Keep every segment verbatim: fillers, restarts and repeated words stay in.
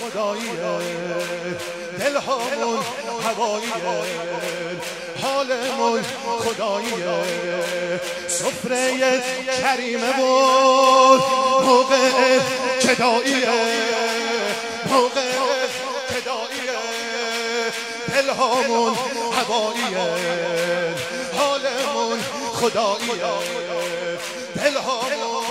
خداییه، دلهامون هواییه، حالمون خداییه. سفره کریمه بود موقع جداییه، موقع جداییه، دلهامون هواییه، حالمون خداییه، دلهامون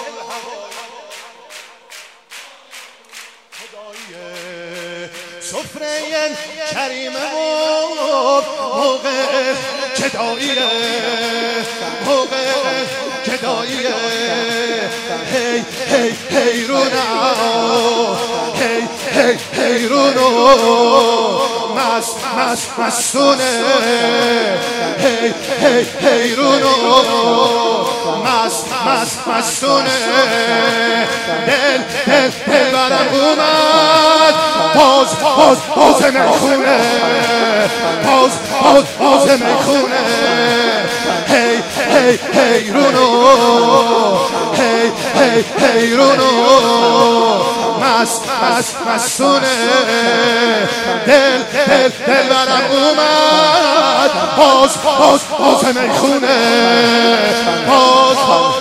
سفره کریمه بود موقع جداییه، موقع جداییه. هی هی هی رونو، هی هی هی رونو، مست مست مستونه. هی هی هی رونو، مست مست مستونه. دل دل دل برم اومد باز باز باز میخونه، باز باز باز میخونه. هی هی هی رونو، هی هی هی رونو، مست مست مستونه. دل دل دل برم اومد باز باز باز میخونه، باز باز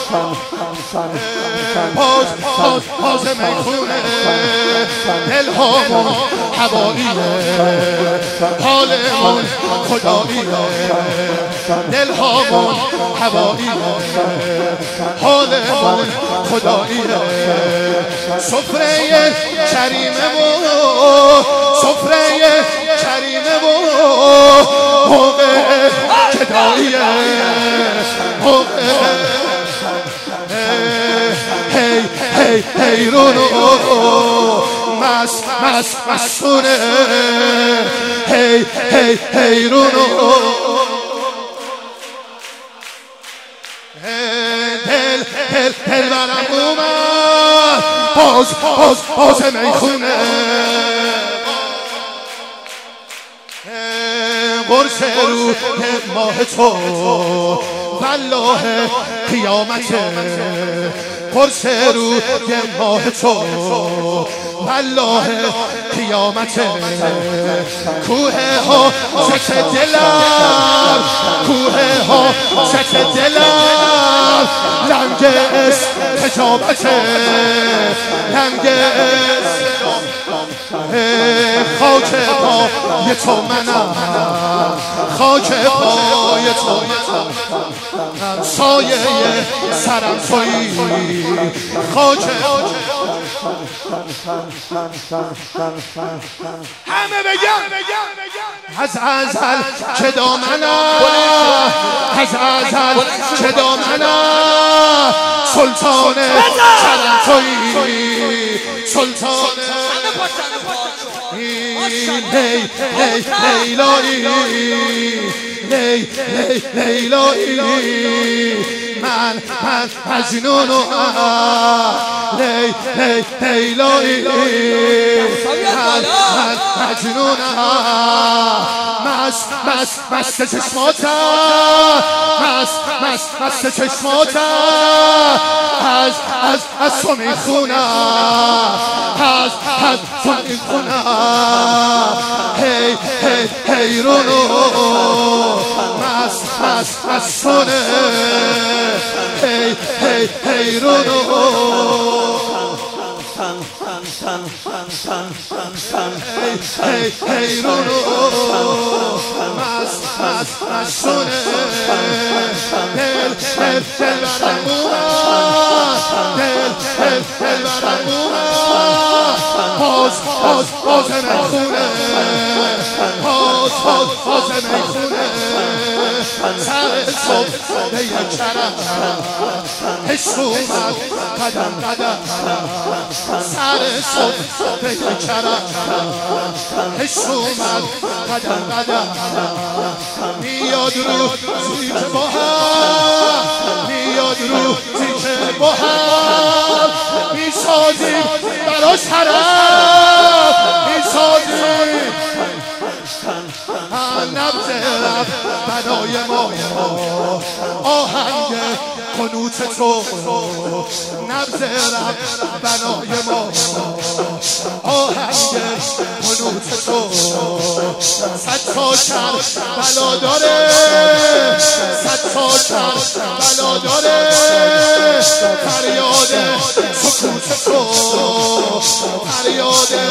باز باز باز میخونه. دلهامون هواییه، حالمون خداییه، دلهامون هواییه، حالمون خداییه. سفره کریمه بود، سفره کریمه بود موقع جداییه، موقع هی هی هی رونو، مست مست مستونه. هی هی هی رونو، دل دل دل برم اومد باز باز باز میخونه. قرص رو ماه تو والله قیامته، قرص رو ماه تو والله قیامته. کوه ها ست دلم، کوه ها ست دلم، لنگ استجابته، لنگ خاک پای تو منم، خاک پای تو منم، سایه سرم تویی، خاک همه بگم از ازل که دامنم، از ازل که دامنم، سلطان سرم تویی، سلطان لی لی لیلایی، لی لی لیلایی. من من مجنونم، لی لی لیلایی. من من مجنونم، مست مست مست چشماتم، مست مست مست چشماتم. از از از تو میخونم، از از تو میخونم. هی هی هی رونو، مست مست مستونه. هی هی هی رونو، هی هی رونو، مست مست مستونه. دل دل دل برم اومد، دل دل دل برم اومد باز باز باز میخونه، باز باز باز میخونه. سر صبح یک کرم عشق اومد قدم قدم، سر صبح یک کرم عشق اومد قدم قدم. میاد روزی که با هم، میاد روزی که با هم میسازیم براش حرم، میسازیم نبض رب بنای ما، آهنگ قنوت تو نبض رب بنای ما، آهنگ قنوت تو صد تا کر بلا داره صد تا کر بلا داره فریاد سکوت تو فریاد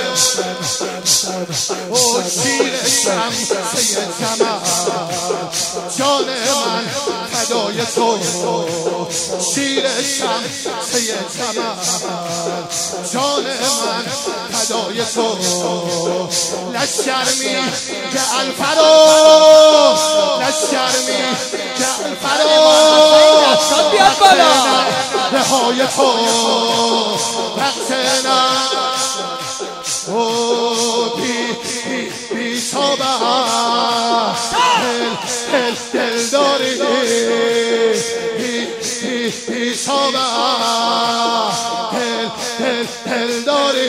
او شیر شمسه جمع جان من فدای تو شیر شمسه جمع جان من فدای تو لشکر می که الفرا لشکر می که الفرا بیاد بالا رهای تو وقتنا او بی بی بی صابه دل دل دل داری بی بی بی صابه دل دل دل داری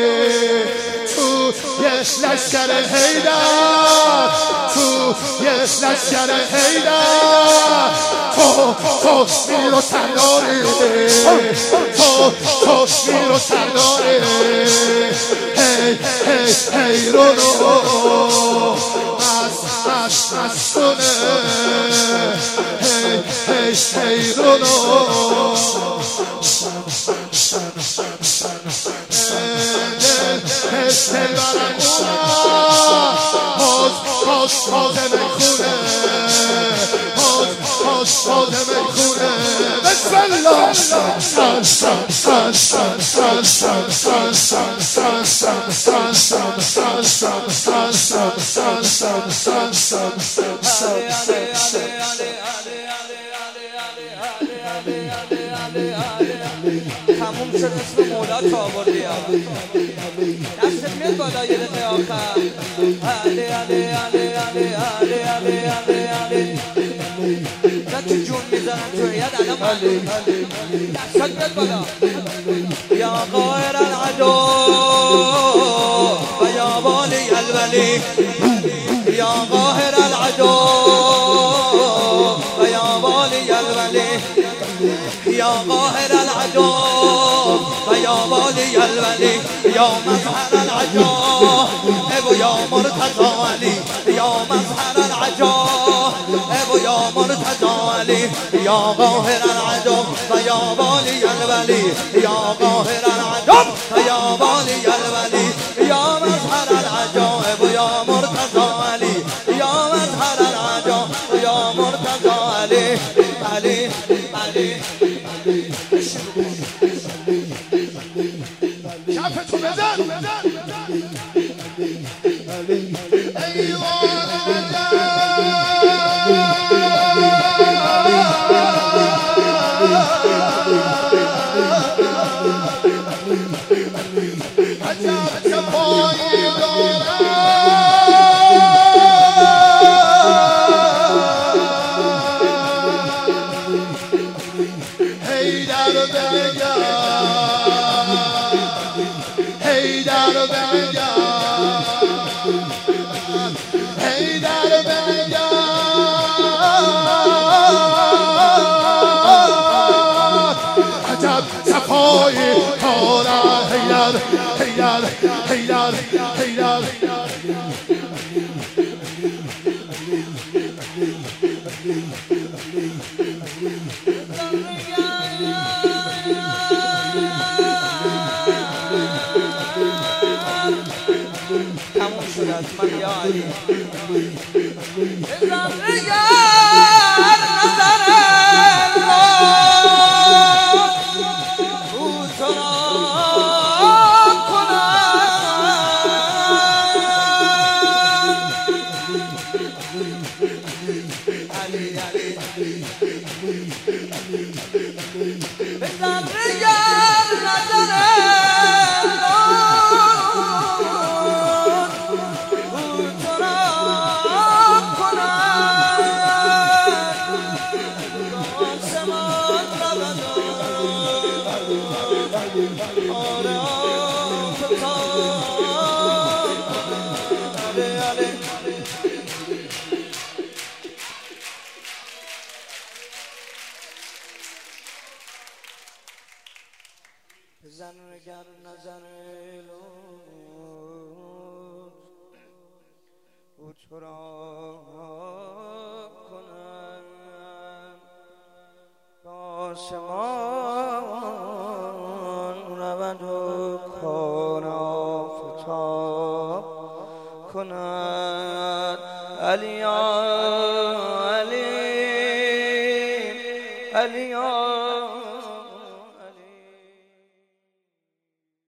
تو یه لشکر حیدر تو یه لشکر حیدر تو تو میر و سرداری تو تو میر و سرداری هی هی هی رو رو از از از کنه هی هی هی رو رو دل برم اومد باز باز باز میخونه باز باز باز میخونه بسم الله سن سن سن سن سن سن سن سن سن سن سن سن سن سن سن سن سن سن تموم شد اسم مولا تا آوردی دست میاد بالا یه دقیقه آخر علی علی علی علی علی علی علی علی نه تو جون میزنن تو عید الان دستات میاد بالا یا قاهر العدو و یا والی الولی یا قاهر العدو و یا والی الولی یا قاهر العدو و یا والی الولی یا مظهر العجائب و یا مرتضی علی یا مظهر العجائب و یا مرتضی علی یا قاهر العدو و یا والی الولی یا قاهر العدو و یا والی الولی یا مظهر العجائب و یا مرتضی علی یا مظهر العجائب و یا مرتضی علی علی علی کفتو بزن ایوان عجب چپایی دارم حیدر بگم حیدر بگم حیدر بگم عجب صفایی کارم حیدر حیدر حیدر حیدر تموم شد از من یا علی بزن نگر نظر رو تو را کنم علی علی بزن نگر نظر زن نگر نظر تو را کنم با آسمان رود و کارا فتاب کند علی علی علی